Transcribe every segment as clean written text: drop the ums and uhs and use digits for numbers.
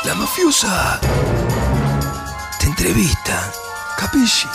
La mafiosa te entrevista, capisci?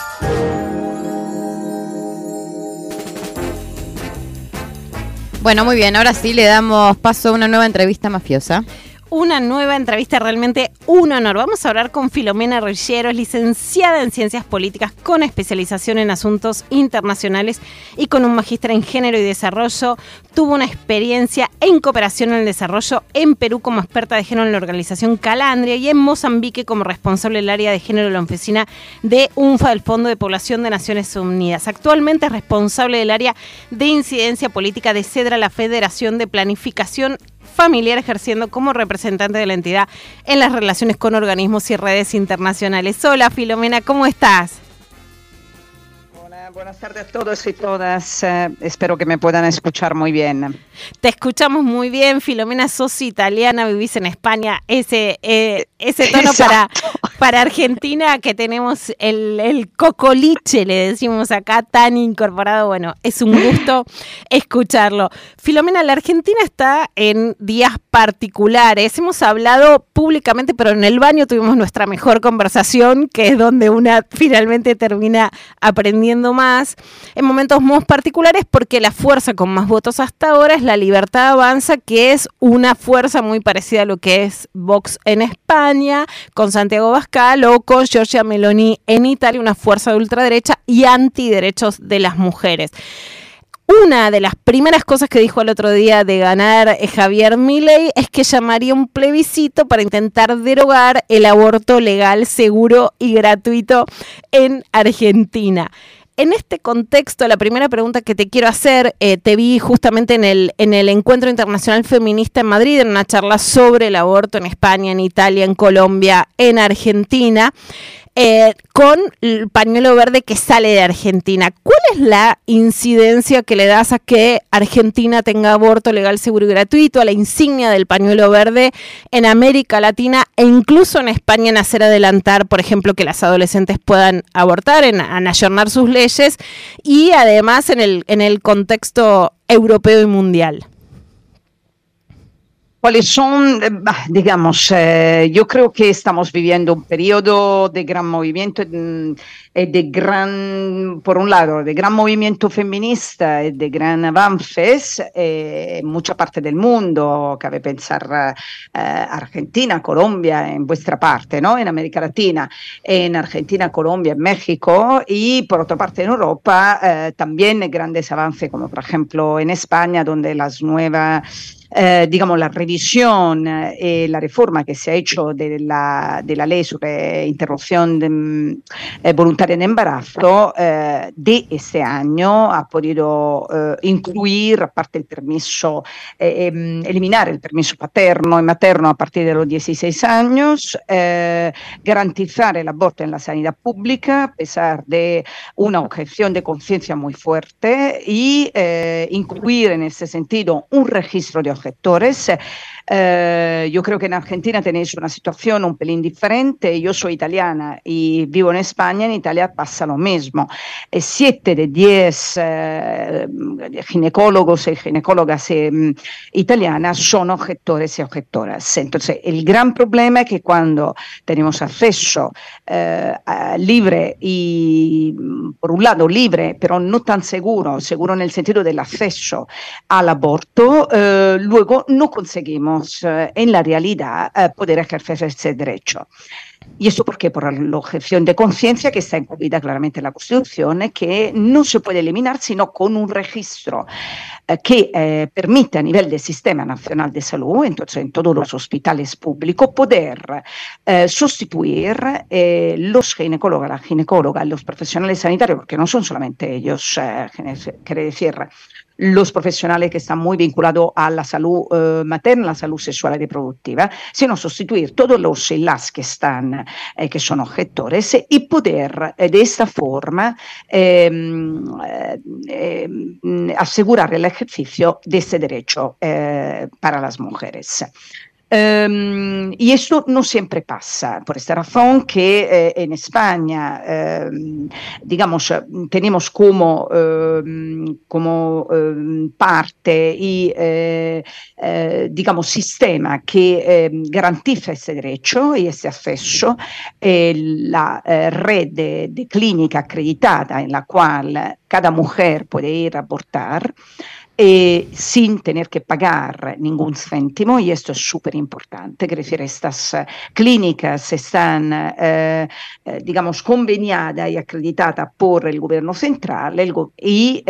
Bueno, muy bien, ahora sí le damos paso a una nueva entrevista mafiosa. Una nueva entrevista, realmente un honor. Vamos a hablar con Filomena Ruggiero, licenciada en Ciencias Políticas con especialización en asuntos internacionales y con un magíster en Género y Desarrollo. Tuvo una experiencia en cooperación en el desarrollo en Perú como experta de género en la organización Calandria y en Mozambique como responsable del área de género de la oficina de UNFA, del Fondo de Población de Naciones Unidas. Actualmente es responsable del área de incidencia política de CEDRA, la Federación de Planificación Familiar, ejerciendo como representante de la entidad en las relaciones con organismos y redes internacionales. Hola Filomena, ¿cómo estás? Hola, buenas tardes a todos y todas. Espero que me puedan escuchar muy bien. Te escuchamos muy bien, Filomena, sos italiana, vivís en España. Ese tono para Argentina, que tenemos el cocoliche, le decimos acá, tan incorporado. Bueno, es un gusto escucharlo. Filomena, la Argentina está en días particulares. Hemos hablado públicamente, pero en el baño tuvimos nuestra mejor conversación, que es donde una finalmente termina aprendiendo más. En momentos más particulares, porque la fuerza con más votos hasta ahora es la Libertad Avanza, que es una fuerza muy parecida a lo que es Vox en España, con Santiago Abascal, o con Giorgia Meloni en Italia, una fuerza de ultraderecha y antiderechos de las mujeres. Una de las primeras cosas que dijo el otro día de ganar Javier Milei es que llamaría un plebiscito para intentar derogar el aborto legal, seguro y gratuito en Argentina. En este contexto, la primera pregunta que te quiero hacer, te vi justamente en el Encuentro Internacional Feminista en Madrid, en una charla sobre el aborto en España, en Italia, en Colombia, en Argentina, con el pañuelo verde que sale de Argentina. ¿Cuál es la incidencia que le das a que Argentina tenga aborto legal, seguro y gratuito, a la insignia del pañuelo verde en América Latina e incluso en España, en hacer adelantar, por ejemplo, que las adolescentes puedan abortar, en ayornar sus leyes, y además en el contexto europeo y mundial? ¿Cuáles son? Digamos, yo creo que estamos viviendo un periodo de gran movimiento, por un lado, de gran movimiento feminista y de gran avances en mucha parte del mundo. Cabe pensar Argentina, Colombia, en vuestra parte, ¿no? En América Latina, en Argentina, Colombia, en México, y por otra parte en Europa también grandes avances, como por ejemplo en España, donde las nuevas... digamos, la revisión y la reforma que se ha hecho de la ley sobre interrupción voluntaria en embarazo de este año ha podido incluir, aparte el permiso, eliminar el permiso paterno y materno a partir de los 16 años, garantizar el aborto en la sanidad pública a pesar de una objeción de conciencia muy fuerte, y incluir en ese sentido un registro de objetores. Yo creo que en Argentina tenéis una situación un pelín diferente. Yo soy italiana y vivo en España. En Italia pasa lo mismo. 7 de 10 ginecólogos y ginecólogas italianas son objetores y objetoras. Entonces, el gran problema es que cuando tenemos acceso libre y, por un lado, libre, pero no tan seguro en el sentido del acceso al aborto, luego no conseguimos en la realidad poder ejercer ese derecho. ¿Y esto por qué? Por la objeción de conciencia que está incluida claramente en la Constitución, que no se puede eliminar sino con un registro que permite a nivel del Sistema Nacional de Salud, entonces en todos los hospitales públicos, poder sustituir los ginecólogos, la ginecóloga, los profesionales sanitarios, porque no son solamente ellos, quiere decir, los profesionales que están muy vinculados a la salud materna, la salud sexual y reproductiva, sino sustituir todos los y las que están, que son objetores, y poder de esta forma asegurar el ejercicio de ese derecho para las mujeres. Y esto no siempre pasa, por esta razón que en España, digamos, tenemos como parte y, digamos, sistema que garantiza ese derecho y ese acceso, la red de clínica acreditada en la cual cada mujer puede ir a abortar, sin tener que pagar ningún céntimo, y esto es súper importante, que decir, estas clínicas están, digamos, conveniadas y acreditadas por el gobierno central, y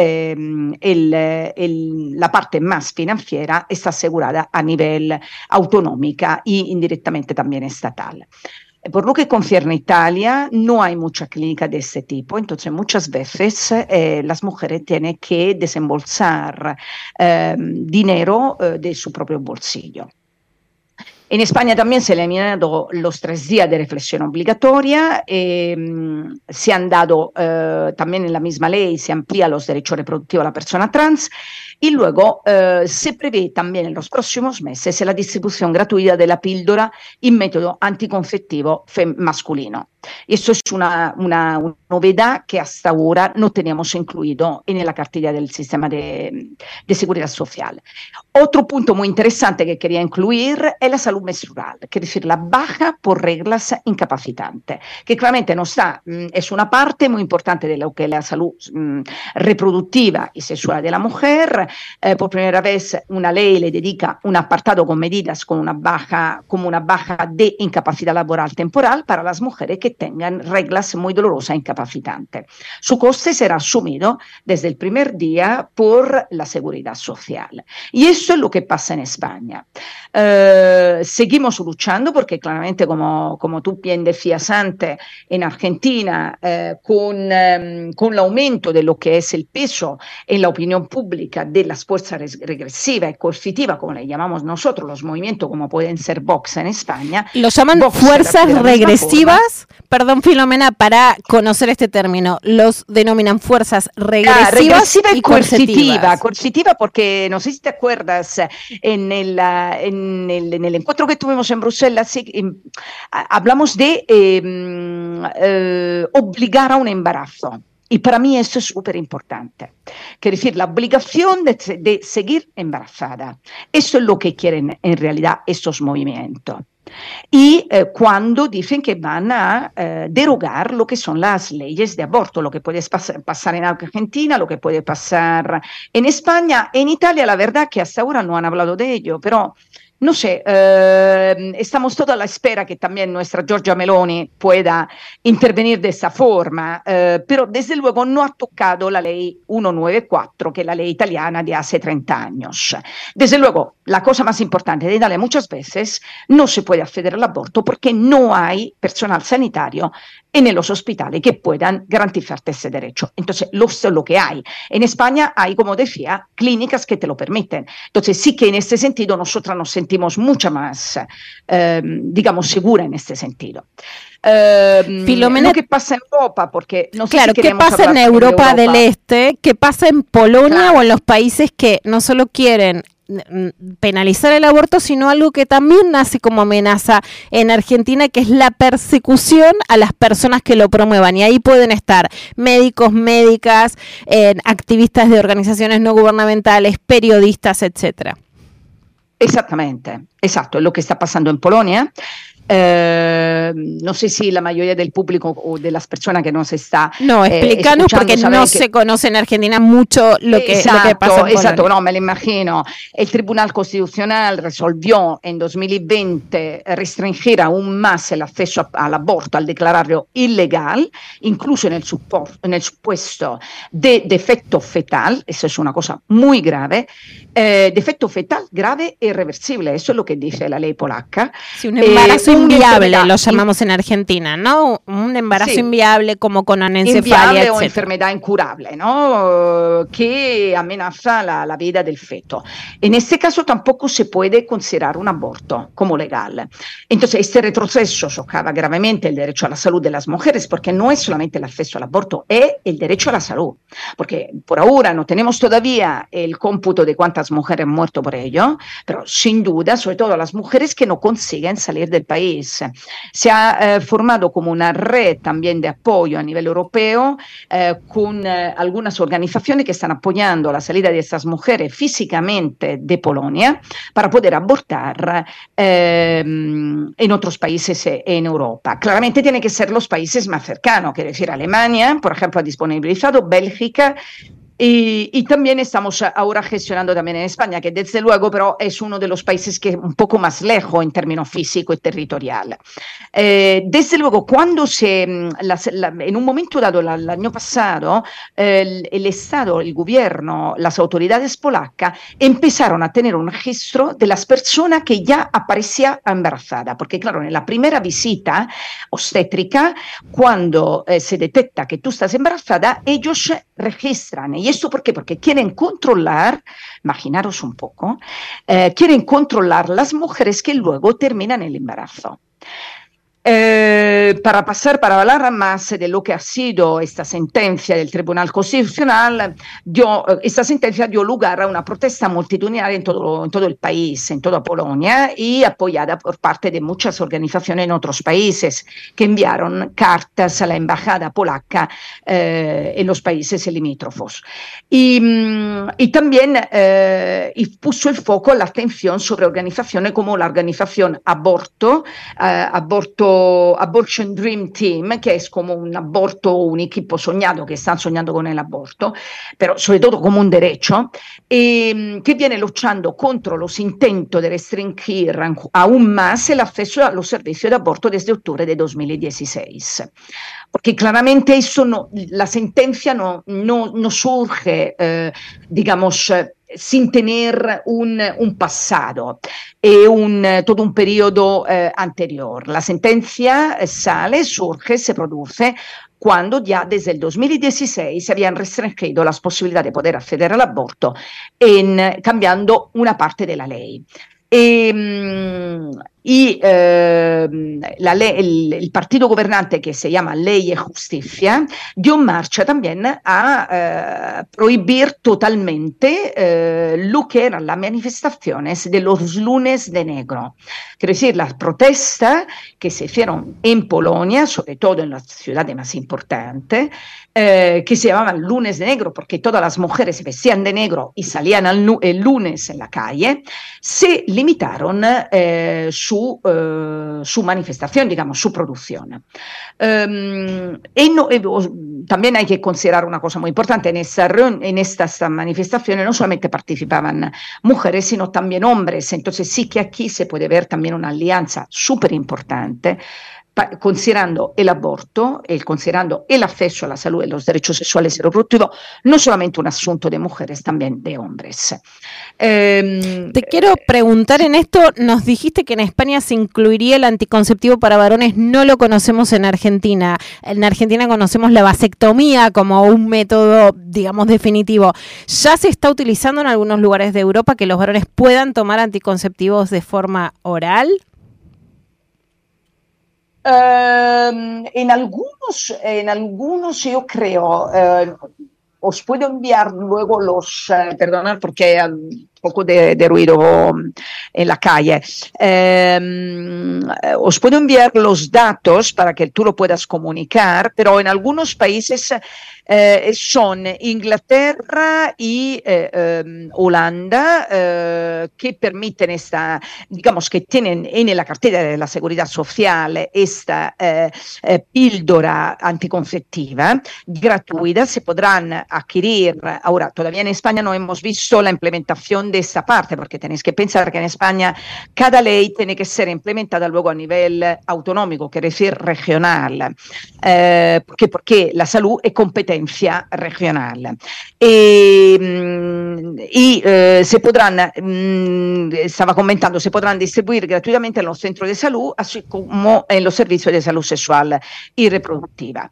la parte más financiera está asegurada a nivel autonómica y indirectamente también estatal. Por lo que concierne a Italia, no hay mucha clínica de este tipo, entonces muchas veces las mujeres tienen que desembolsar dinero de su propio bolsillo. En España también se han eliminado los 3 días de reflexión obligatoria, se han dado también en la misma ley, se amplía los derechos reproductivos a la persona trans, y luego se prevé también en los próximos meses la distribución gratuita de la píldora y método anticonceptivo masculino. Y esto es una novedad que hasta ahora no teníamos incluido en la cartilla del sistema de seguridad social. Otro punto muy interesante que quería incluir es la salud menstrual, que es decir, la baja por reglas incapacitantes, que claramente no está, es una parte muy importante de lo que es la salud reproductiva y sexual de la mujer. Por primera vez una ley le dedica un apartado con medidas como una baja de incapacidad laboral temporal para las mujeres que tengan reglas muy dolorosas e incapacitantes. Su coste será asumido desde el primer día por la seguridad social. Y eso es lo que pasa en España. Seguimos luchando porque claramente, como tú bien decías antes, en Argentina, con el aumento de lo que es el peso en la opinión pública de las fuerzas regresivas y coercitivas, como le llamamos nosotros, los movimientos como pueden ser Vox en España. ¿Lo llaman Vox fuerzas regresivas? Perdón, Filomena, para conocer este término, los denominan fuerzas regresivas regresiva y coercitivas. Coercitiva porque, no sé si te acuerdas, en el encuentro que tuvimos en Bruselas, hablamos de obligar a un embarazo. Y para mí esto es súper importante, que decir, la obligación de seguir embarazada. Eso es lo que quieren en realidad estos movimientos. Y cuando dicen que van a derogar lo que son las leyes de aborto, lo que puede pasar en Argentina, lo que puede pasar en España, en Italia, la verdad que hasta ahora no han hablado de ello, pero no sé, estamos todos a la espera que también nuestra Giorgia Meloni pueda intervenir de esa forma, pero desde luego no ha tocado la ley 194, que es la ley italiana de hace 30 años. Desde luego, la cosa más importante de Italia muchas veces no se puede acceder al aborto porque no hay personal sanitario en los hospitales que puedan garantizarte ese derecho. Entonces, lo que hay. En España hay, como decía, clínicas que te lo permiten. Entonces, sí que en este sentido nosotras nos sentimos mucho más, digamos, segura en este sentido. Filomena, lo que pasa en Europa, porque no sé claro, si ¿qué pasa en Europa del Este? ¿Qué pasa en Polonia, claro, o en los países que no solo quieren penalizar el aborto, sino algo que también nace como amenaza en Argentina, que es la persecución a las personas que lo promuevan? Y ahí pueden estar médicos, médicas, activistas de organizaciones no gubernamentales, periodistas, etcétera. Exactamente, exacto, es lo que está pasando en Polonia. No sé si la mayoría del público o de las personas que nos está explícanos porque no se conoce en Argentina mucho lo que pasa en Polonia. Exacto, no, me lo imagino. El Tribunal Constitucional resolvió en 2020 restringir aún más el acceso al aborto al declararlo ilegal, incluso en el supuesto de defecto fetal. Eso es una cosa muy grave. Defecto fetal grave e irreversible, eso es lo que dice la ley polaca. Sí, un embarazo inviable lo llamamos en Argentina, ¿no? Un embarazo inviable como con anencefalia, o enfermedad incurable, ¿no? Que amenaza la vida del feto. En este caso tampoco se puede considerar un aborto como legal. Entonces, este retroceso socava gravemente el derecho a la salud de las mujeres, porque no es solamente el acceso al aborto, es el derecho a la salud. Porque por ahora no tenemos todavía el cómputo de cuántas cuántas mujeres han muerto por ello, pero sin duda, sobre todo las mujeres que no consiguen salir del país. Se ha formado como una red también de apoyo a nivel europeo con algunas organizaciones que están apoyando la salida de estas mujeres físicamente de Polonia para poder abortar en otros países en Europa. Claramente tienen que ser los países más cercanos, quiero decir, Alemania, por ejemplo, ha disponibilizado, Bélgica, y también estamos ahora gestionando también en España, que desde luego pero es uno de los países que es un poco más lejos en términos físico y territorial. Desde luego, cuando en un momento dado, el año pasado, el Estado, el gobierno, las autoridades polacas empezaron a tener un registro de las personas que ya aparecían embarazadas, porque claro, en la primera visita obstétrica, cuando se detecta que tú estás embarazada, ellos registran. ¿Y esto por qué? Porque quieren controlar, imaginaros un poco, quieren controlar las mujeres que luego terminan el embarazo. Para hablar más de lo que ha sido esta sentencia del Tribunal Constitucional, esta sentencia dio lugar a una protesta multitudinaria en todo el país, en toda Polonia, y apoyada por parte de muchas organizaciones en otros países que enviaron cartas a la embajada polaca en los países limítrofos. Y también puso el foco, la atención sobre organizaciones como la organización Abortion Dream Team, que es como un equipo soñado que están soñando con el aborto, pero sobre todo como un derecho, que viene luchando contra los intentos de restringir aún más el acceso a los servicios de aborto desde octubre de 2016. Porque claramente la sentencia no surge, digamos, sin tener un pasado y todo un periodo anterior. La sentencia surge, se produce cuando ya desde el 2016 se habían restringido las posibilidades de poder acceder al aborto cambiando una parte de la ley. El partido gobernante, que se llama Ley y Justicia, dio marcha también a prohibir totalmente lo que eran las manifestaciones de los lunes de negro. Quiero decir, las protestas que se hicieron en Polonia, sobre todo en las ciudades más importantes, que se llamaban lunes de negro porque todas las mujeres se vestían de negro y salían el lunes en la calle, se limitaron su manifestación, digamos, su producción. También hay que considerar una cosa muy importante, en estas manifestaciones no solamente participaban mujeres, sino también hombres, entonces sí que aquí se puede ver también una alianza súper importante, considerando el aborto, considerando el acceso a la salud y los derechos sexuales y reproductivos, no solamente un asunto de mujeres, también de hombres. Te quiero preguntar en esto, nos dijiste que en España se incluiría el anticonceptivo para varones, no lo conocemos en Argentina. En Argentina conocemos la vasectomía como un método, digamos, definitivo. ¿Ya se está utilizando en algunos lugares de Europa que los varones puedan tomar anticonceptivos de forma oral? En algunos yo creo, os puedo enviar luego perdonad porque hay un poco de ruido en la calle, os puedo enviar los datos para que tú lo puedas comunicar, pero en algunos países son Inglaterra y Holanda que permiten digamos que tienen en la cartera de la Seguridad Social esta píldora anticonceptiva gratuita, se podrán adquirir. Ahora, todavía en España no hemos visto la implementación de esta parte, porque tenéis que pensar que en España cada ley tiene que ser implementada luego a nivel autonómico, quiere decir regional, porque la salud es competencia regional. Se podrán, estaba comentando, se podrán distribuir gratuitamente en los centros de salud, así como en los servicios de salud sexual y reproductiva.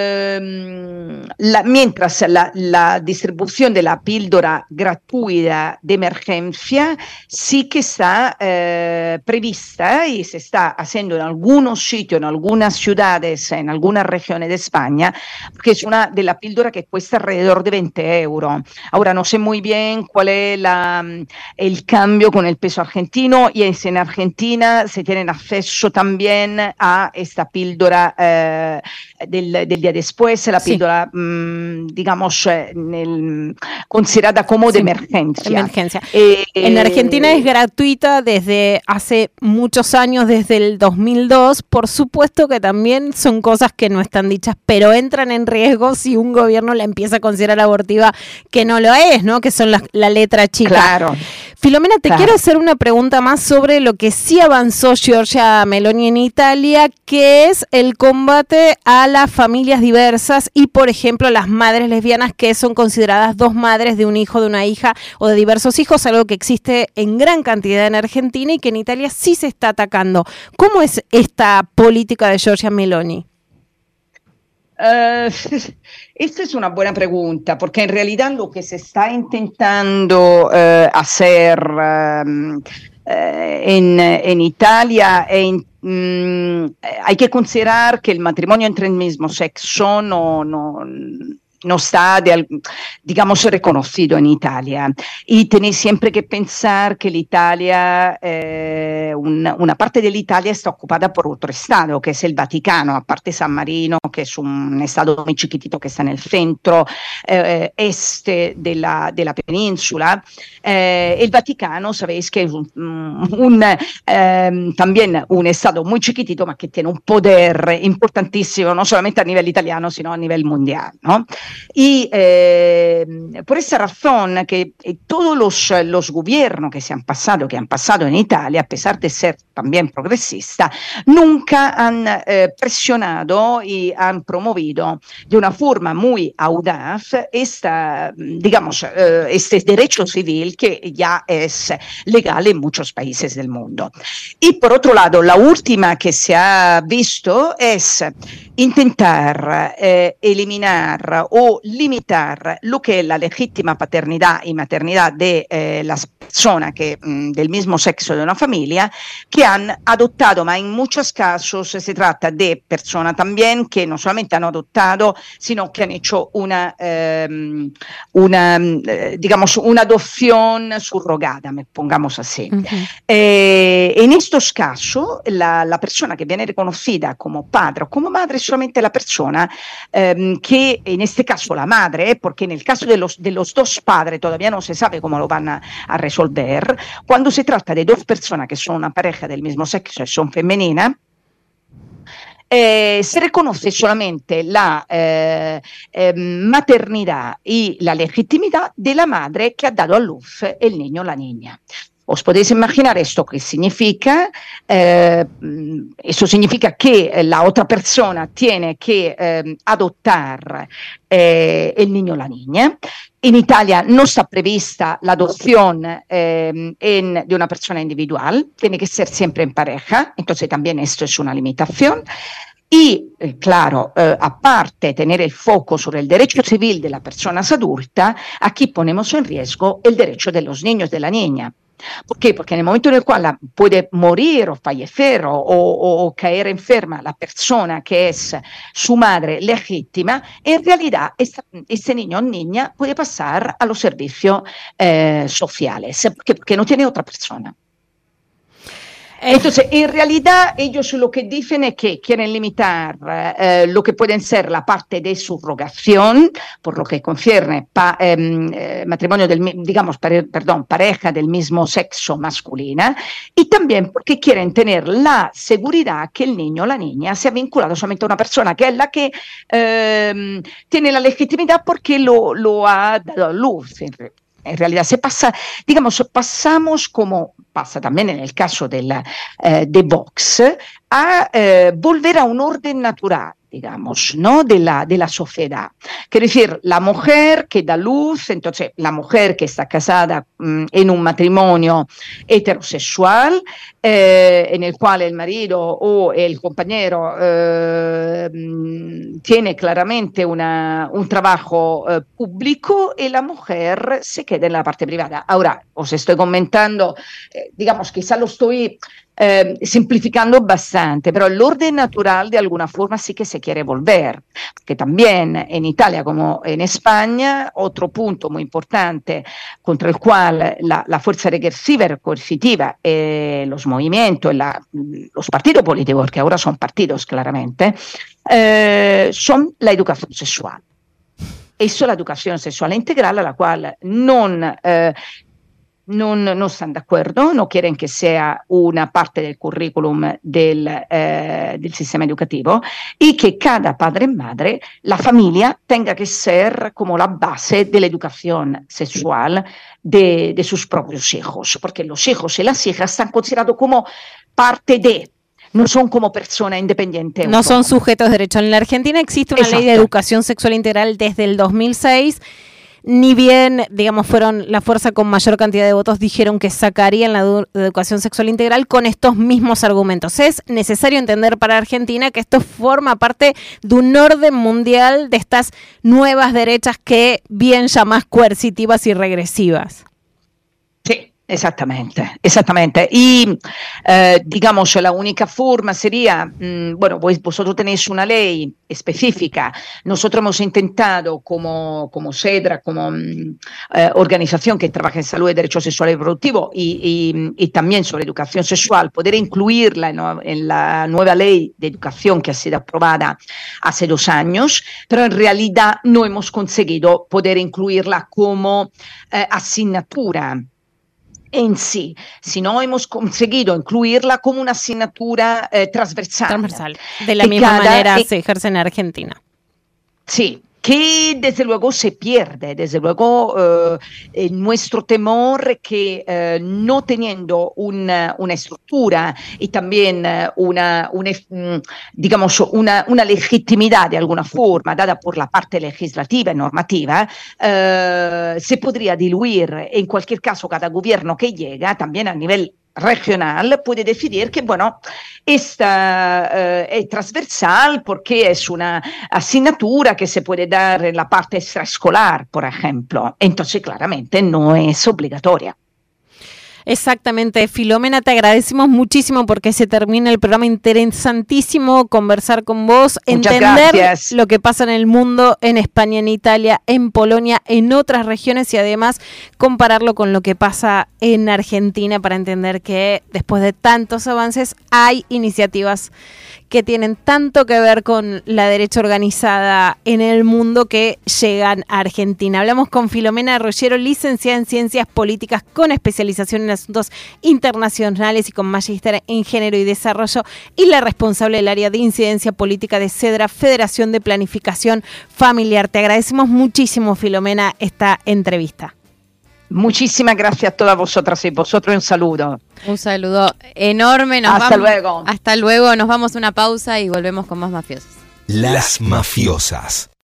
Mientras la distribución de la píldora gratuita política de emergencia sí que está prevista y se está haciendo en algunos sitios, en algunas ciudades, en algunas regiones de España, que es una de la píldora que cuesta alrededor de 20 euros. Ahora no sé muy bien cuál es el cambio con el peso argentino, y es en Argentina se tienen acceso también a esta píldora del día después, la píldora, digamos, considerada como de emergencia. En Argentina es gratuita desde hace muchos años, desde el 2002. Por supuesto que también son cosas que no están dichas, pero entran en riesgo si un gobierno la empieza a considerar abortiva, que no lo es, ¿no? Que son la letra chica. Claro. Filomena, te quiero hacer una pregunta más sobre lo que sí avanzó Giorgia Meloni en Italia, que es el combate a las familias diversas y, por ejemplo, las madres lesbianas, que son consideradas dos madres de un hijo, de una hija o de diversos hijos, algo que existe en gran cantidad en Argentina y que en Italia sí se está atacando. ¿Cómo es esta política de Giorgia Meloni? Esta es una buena pregunta, porque en realidad lo que se está intentando hacer en Italia hay que considerar que el matrimonio entre el mismo sexo no está, digamos, reconocido en Italia. Y tenéis siempre que pensar que l'Italia, una parte de l'Italia está ocupada por otro estado, que es el Vaticano, aparte San Marino, que es un estado muy chiquitito que está en el centro este de la península. El Vaticano, sabéis que es también un estado muy chiquitito, ma que tiene un poder importantísimo, no solamente a nivel italiano, sino a nivel mundial, ¿no? Y por esa razón que todos los gobiernos que han pasado en Italia, a pesar de ser también progresistas, nunca han presionado y han promovido de una forma muy audaz este derecho civil que ya es legal en muchos países del mundo. Y por otro lado, la última que se ha visto es intentar eliminar o limitar lo que es la legítima paternidad y maternidad de las personas del mismo sexo de una familia que han adoptado, ma en muchos casos se trata de personas también que no solamente han adoptado, sino que han hecho una adopción subrogada, pongamos así. Uh-huh. En estos casos, la persona que viene reconocida como padre o como madre es solamente la persona que, en este caso la madre, porque en el caso de los dos padres todavía no se sabe cómo lo van a resolver, cuando se trata de dos personas que son una pareja del mismo sexo y son femeninas, se reconoce solamente la maternidad y la legitimidad de la madre que ha dado a luz el niño o la niña. Os podéis imaginar esto que significa. Eso significa que la otra persona tiene que adoptar el niño o la niña. En Italia no está prevista la adopción de una persona individual, tiene que ser siempre en pareja, entonces también esto es una limitación. Y, claro, aparte tener el foco sobre el derecho civil de las personas adultas, aquí ponemos en riesgo el derecho de los niños, de la niña. ¿Por qué? Porque en el momento en el cual puede morir o fallecer o caer enferma la persona que es su madre legítima, en realidad este niño o niña puede pasar a los servicios sociales, porque no tiene otra persona. Entonces, en realidad, ellos lo que dicen es que quieren limitar lo que pueden ser la parte de subrogación, por lo que concierne matrimonio pareja del mismo sexo masculina, y también porque quieren tener la seguridad que el niño o la niña sea vinculado solamente a una persona, que es la que tiene la legitimidad porque lo ha dado a luz. En realidad pasamos como pasa también en el caso de Vox, a volver a un orden natural. digamos, ¿no? de la sociedad. Quiere decir, la mujer que da luz, entonces la mujer que está casada en un matrimonio heterosexual, en el cual el marido o el compañero tiene claramente un trabajo público, y la mujer se queda en la parte privada. Ahora, os estoy comentando, digamos, quizá lo estoy simplificando bastante, pero el orden natural de alguna forma sí que se quiere volver, que también en Italia como en España, otro punto muy importante contra el cual la fuerza regresiva, coercitiva, los movimientos, los partidos políticos, que ahora son partidos claramente, son la educación sexual. Eso, la educación sexual integral, a la cual non están de acuerdo, no quieren que sea una parte del currículum del sistema educativo, y que cada padre y madre, la familia, tenga que ser como la base de la educación sexual de sus propios hijos, porque los hijos y las hijas están considerados como parte de, no son como personas independientes. No son sujetos de derecho. En la Argentina existe una ley de educación sexual integral desde el 2006. Ni bien, digamos, fueron la fuerza con mayor cantidad de votos, dijeron que sacarían la educación sexual integral con estos mismos argumentos. Es necesario entender para Argentina que esto forma parte de un orden mundial de estas nuevas derechas que bien llamás coercitivas y regresivas. Sí. Exactamente. Y digamos, la única forma sería, bueno, vosotros tenéis una ley específica. Nosotros hemos intentado como CEDRA, como organización que trabaja en salud y derechos sexuales y reproductivos, y también sobre educación sexual, poder incluirla en la nueva ley de educación que ha sido aprobada hace 2 años, pero en realidad no hemos conseguido poder incluirla como asignatura en sí, sino hemos conseguido incluirla como una asignatura transversal. De la misma manera se ejerce en Argentina. Sí, que desde luego se pierde, desde luego nuestro temor que no teniendo una estructura y también digamos una legitimidad de alguna forma dada por la parte legislativa y normativa, se podría diluir. En cualquier caso, cada gobierno que llega, también a nivel regional, puede decidir que, bueno, esta es transversal porque es una asignatura que se puede dar en la parte extraescolar, por ejemplo. Entonces, claramente, no es obligatoria. Exactamente, Filomena, te agradecemos muchísimo porque se termina el programa. Interesantísimo conversar con vos, entender lo que pasa en el mundo, en España, en Italia, en Polonia, en otras regiones, y además compararlo con lo que pasa en Argentina para entender que después de tantos avances hay iniciativas que tienen tanto que ver con la derecha organizada en el mundo que llegan a Argentina. Hablamos con Filomena Rollero, licenciada en Ciencias Políticas con especialización en asuntos internacionales y con magíster en Género y Desarrollo, y la responsable del área de incidencia política de CEDRA, Federación de Planificación Familiar. Te agradecemos muchísimo, Filomena, esta entrevista. Muchísimas gracias a todas vosotras y vosotros. Un saludo. Un saludo enorme. Hasta luego. Hasta luego. Nos vamos a una pausa y volvemos con más mafiosos. Las mafiosas.